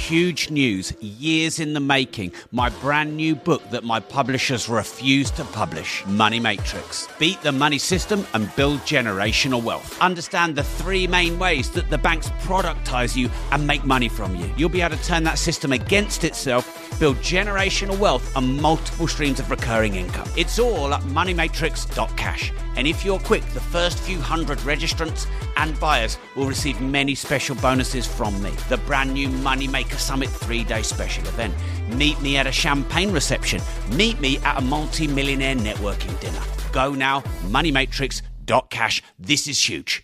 huge news, years in the making. My brand new book that my publishers refuse to publish, Money Matrix. Beat the money system and build generational wealth. Understand the three main ways that the banks productize you and make money from you. You'll be able to turn that system against itself, build generational wealth and multiple streams of recurring income. It's all at moneymatrix.cash. And if you're quick, the first few hundred registrants and buyers will receive many special bonuses from me. The brand new Moneymaker Summit 3-day special event. Meet me at a champagne reception. Meet me at a multi-millionaire networking dinner. Go now, moneymatrix.cash. This is huge.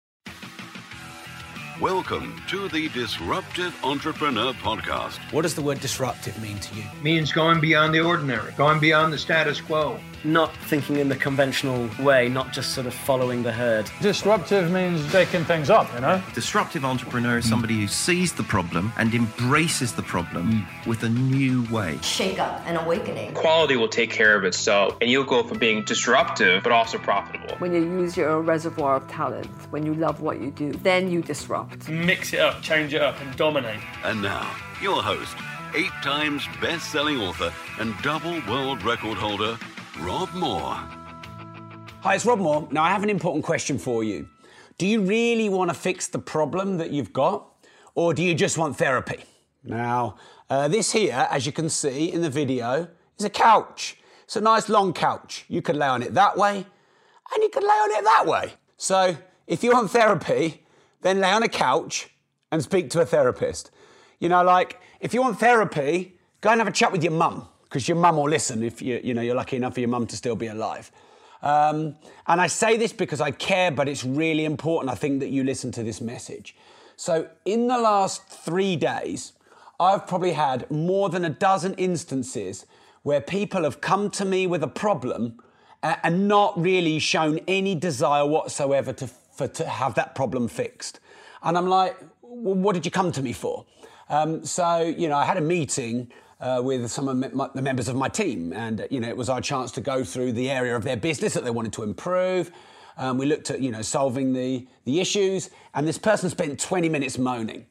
Welcome to the Disruptive Entrepreneur Podcast. What does the word disruptive mean to you? Means going beyond the ordinary, going beyond the status quo. Not thinking in the conventional way, not just sort of following the herd. Disruptive means shaking things up, you know? Disruptive entrepreneur is somebody who sees the problem and embraces the problem with a new way. Shake up and awakening. Quality will take care of itself, and you'll go from being disruptive but also profitable. When you use your reservoir of talent, when you love what you do, then you disrupt. Mix it up, change it up, and dominate. And now, your host, 8 times best-selling author and double world record holder, Rob Moore. Hi, it's Rob Moore. Now, I have an important question for you. Do you really want to fix the problem that you've got, or do you just want therapy? Now, this here, as you can see in the video, is a couch. It's a nice long couch. You could lay on it that way, and you could lay on it that way. So, if you want therapy, then lay on a couch and speak to a therapist. You know, like, if you want therapy, go and have a chat with your mum, because your mum will listen if you're lucky enough for your mum to still be alive. And I say this because I care, but it's really important, I think, that you listen to this message. So in the last 3 days, I've probably had more than a dozen instances where people have come to me with a problem and not really shown any desire whatsoever to have that problem fixed. And I'm like, well, what did you come to me for? So, I had a meeting with some of the members of my team, and, it was our chance to go through the area of their business that they wanted to improve. We looked at, solving the issues, and this person spent 20 minutes moaning.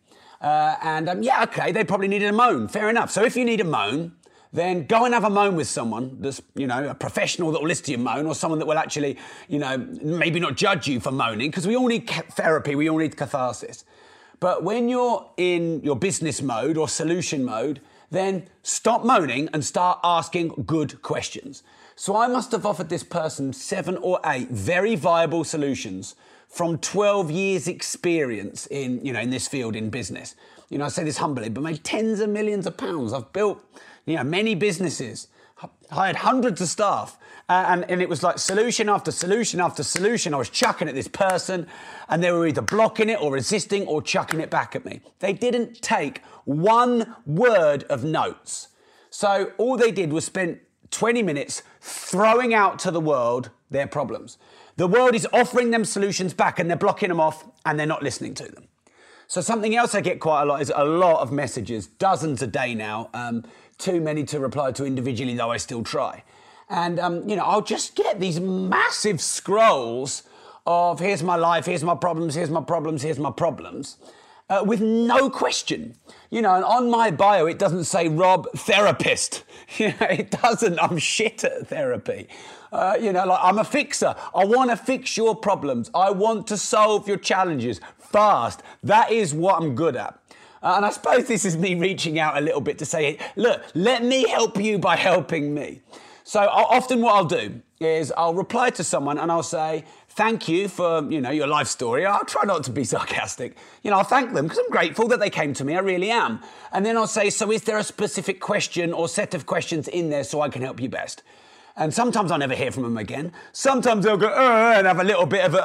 They probably needed a moan, fair enough. So if you need a moan, then go and have a moan with someone that's, a professional that will listen to your moan, or someone that will actually, maybe not judge you for moaning, because we all need therapy, we all need catharsis. But when you're in your business mode or solution mode, then stop moaning and start asking good questions. So I must have offered this person 7 or 8 very viable solutions from 12 years experience in this field in business. I say this humbly, but made tens of millions of pounds. I've built, many businesses, hired hundreds of staff, and it was like solution after solution after solution. I was chucking at this person, and they were either blocking it or resisting or chucking it back at me. They didn't take one word of notes. So all they did was spend 20 minutes throwing out to the world their problems. The world is offering them solutions back, and they're blocking them off, and they're not listening to them. So something else I get quite a lot is a lot of messages, dozens a day now, too many to reply to individually, though I still try. And, I'll just get these massive scrolls of here's my life, here's my problems, here's my problems, here's my problems, with no question. And on my bio, it doesn't say Rob, therapist. It doesn't. I'm shit at therapy. I'm a fixer. I want to fix your problems. I want to solve your challenges fast. That is what I'm good at. And I suppose this is me reaching out a little bit to say, look, let me help you by helping me. So often what I'll do is I'll reply to someone and I'll say, thank you for, your life story. I'll try not to be sarcastic. I'll thank them because I'm grateful that they came to me. I really am. And then I'll say, so is there a specific question or set of questions in there so I can help you best? And sometimes I'll never hear from them again. Sometimes they'll go, and have a little bit of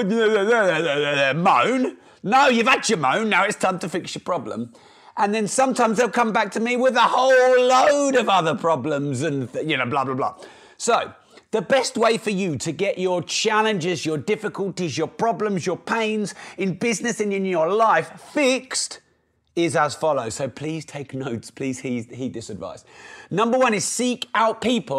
a moan. No, you've had your moan. Now it's time to fix your problem. And then sometimes they'll come back to me with a whole load of other problems and, blah, blah, blah. So the best way for you to get your challenges, your difficulties, your problems, your pains in business and in your life fixed is as follows. So please take notes. Please heed this advice. Number 1 is seek out people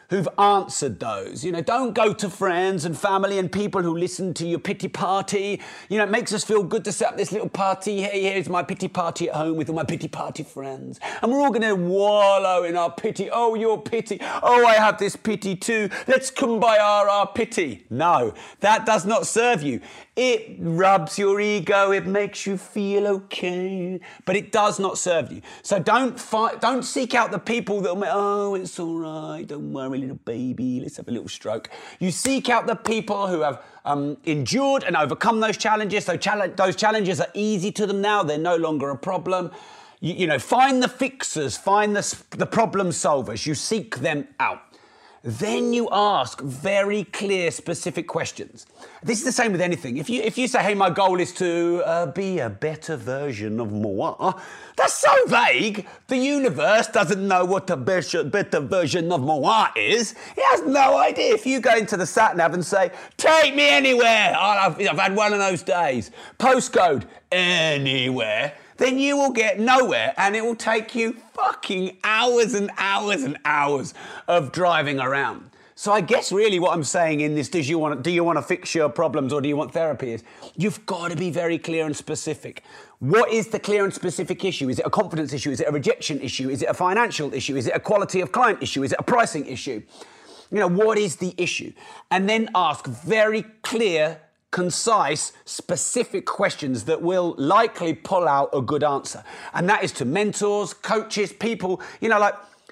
who've answered those. You know, don't go to friends and family and people who listen to your pity party. You know, it makes us feel good to set up this little party. Hey, here's my pity party at home with all my pity party friends. And we're all going to wallow in our pity. Oh, your pity. Oh, I have this pity too. Let's kumbaya our pity. No, that does not serve you. It rubs your ego. It makes you feel okay. But it does not serve you. So don't seek out the people that will make, oh, it's all right. Don't worry, little baby, let's have a little stroke. You seek out the people who have endured and overcome those challenges. So those challenges are easy to them now. They're no longer a problem. You know, find the fixers, find the problem solvers. You seek them out. Then you ask very clear, specific questions. This is the same with anything. If you say, hey, my goal is to be a better version of moi, that's so vague. The universe doesn't know what a better version of moi is. It has no idea. If you go into the sat-nav and say, take me anywhere, I've had one of those days, postcode anywhere, then you will get nowhere and it will take you fucking hours and hours and hours of driving around. So I guess really what I'm saying in this, do you want to fix your problems or do you want therapy, is you've got to be very clear and specific. What is the clear and specific issue? Is it a confidence issue? Is it a rejection issue? Is it a financial issue? Is it a quality of client issue? Is it a pricing issue? You know, what is the issue? And then ask very clear, concise, specific questions that will likely pull out a good answer. And that is to mentors, coaches, people, you know, like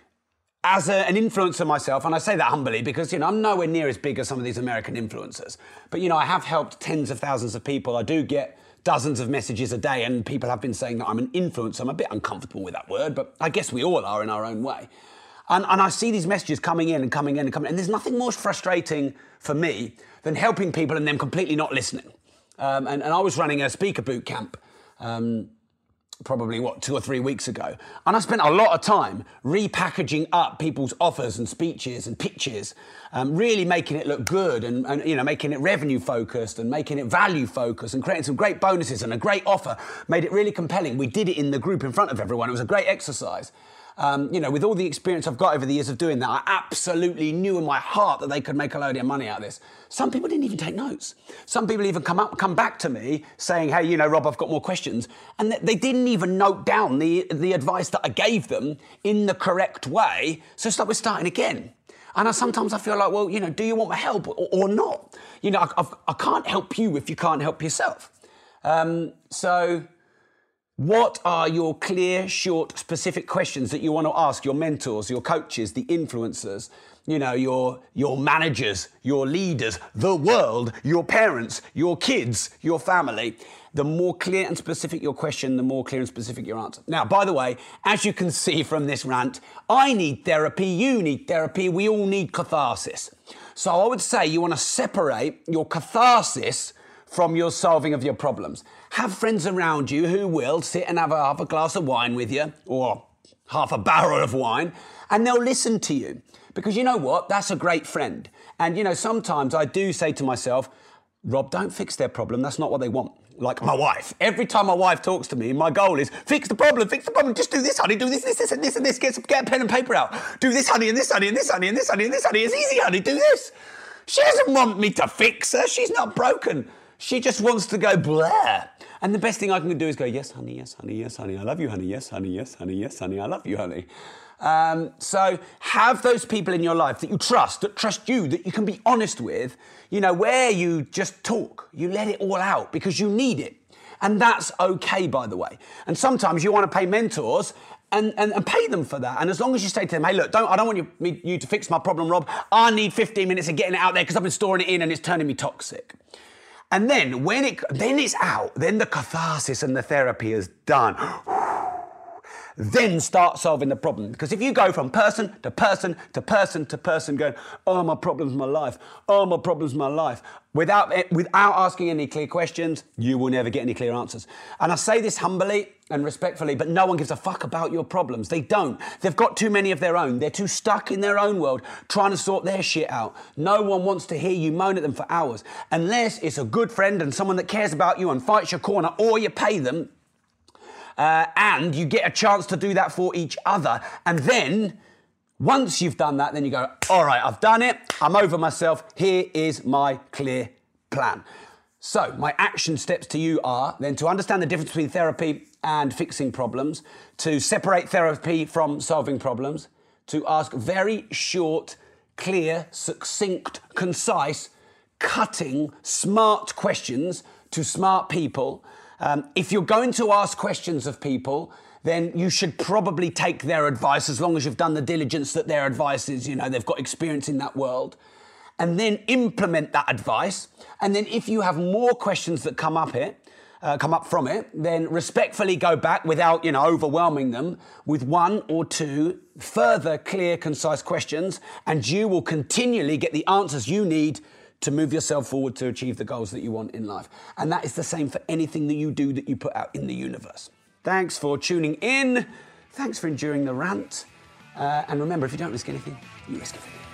as an influencer myself, and I say that humbly because, you know, I'm nowhere near as big as some of these American influencers. But, you know, I have helped tens of thousands of people. I do get dozens of messages a day and people have been saying that I'm an influencer. I'm a bit uncomfortable with that word, but I guess we all are in our own way. And I see these messages coming in and coming in and coming in. And there's nothing more frustrating for me than helping people and them completely not listening. And I was running a speaker boot camp probably, 2 or 3 weeks ago. And I spent a lot of time repackaging up people's offers and speeches and pitches, really making it look good and you know, making it revenue focused and making it value focused and creating some great bonuses and a great offer, made it really compelling. We did it in the group in front of everyone. It was a great exercise. You know, with all the experience I've got over the years of doing that, I absolutely knew in my heart that they could make a load of money out of this. Some people didn't even take notes. Some people even come back to me saying, hey, you know, Rob, I've got more questions. And they didn't even note down the advice that I gave them in the correct way. So we're starting again. And sometimes I feel like, well, you know, do you want my help or not? You know, I can't help you if you can't help yourself. So what are your clear, short, specific questions that you want to ask your mentors, your coaches, the influencers, you know, your managers, your leaders, the world, your parents, your kids, your family? The more clear and specific your question, the more clear and specific your answer. Now, by the way, as you can see from this rant, I need therapy, you need therapy, we all need catharsis. So I would say you want to separate your catharsis from your solving of your problems. Have friends around you who will sit and have half a glass of wine with you, or half a barrel of wine, and they'll listen to you. Because you know what? That's a great friend. And you know, sometimes I do say to myself, Rob, don't fix their problem. That's not what they want. Like my wife. Every time my wife talks to me, my goal is fix the problem, just do this, honey, do this, and this, get a pen and paper out. Do this, honey, and this, honey, and this, honey, and this, honey, and this, honey. It's easy, honey, do this. She doesn't want me to fix her. She's not broken. She just wants to go blah. And the best thing I can do is go, yes, honey, yes, honey, yes, honey, I love you, honey, yes, honey, yes, honey, yes, honey, I love you, honey. So have those people in your life that trust you, that you can be honest with, you know, where you just talk, you let it all out because you need it. And that's okay, by the way. And sometimes you want to pay mentors and pay them for that. And as long as you say to them, hey, look, I don't want you to fix my problem, Rob. I need 15 minutes of getting it out there because I've been storing it in and it's turning me toxic. And then when it's out, then the catharsis and the therapy is done. Then start solving the problem. Because if you go from person to person to person to person going, oh, my problem's my life, oh, my problem's my life, without asking any clear questions, you will never get any clear answers. And I say this humbly and respectfully, but no one gives a fuck about your problems. They don't. They've got too many of their own. They're too stuck in their own world trying to sort their shit out. No one wants to hear you moan at them for hours. Unless it's a good friend and someone that cares about you and fights your corner, or you pay them. And you get a chance to do that for each other. And then Once you've done that, then you go, all right, I've done it. I'm over myself. Here is my clear plan. So my action steps to you are then to understand the difference between therapy and fixing problems, to separate therapy from solving problems, to ask very short, clear, succinct, concise, cutting, smart questions to smart people. If you're going to ask questions of people, then you should probably take their advice as long as you've done the diligence that their advice is, they've got experience in that world. And then implement that advice. And then if you have more questions that come up from it, then respectfully go back without, overwhelming them with one or two further clear, concise questions, and you will continually get the answers you need to move yourself forward to achieve the goals that you want in life. And that is the same for anything that you do that you put out in the universe. Thanks for tuning in. Thanks for enduring the rant. And remember, if you don't risk anything, you risk everything.